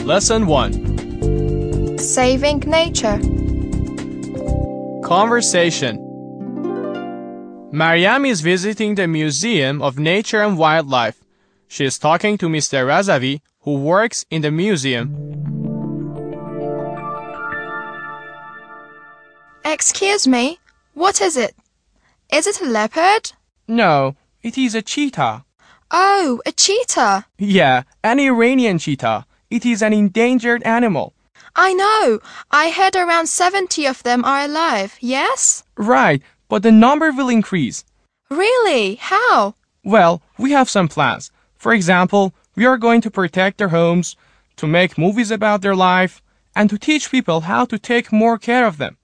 Lesson 1. Saving nature. Conversation. Mariam is visiting the Museum of Nature and Wildlife. She is talking to Mr. Razavi, who works in the museum. Excuse me, what is it? Is it a leopard? No, it is a cheetah. Oh, a cheetah. Yeah, an Iranian cheetah. It is an endangered animal. I know. I heard around 70 of them are alive, yes? Right, but the number will increase. Really? How? Well, we have some plans. For example, we are going to protect their homes, to make movies about their life, and to teach people how to take more care of them.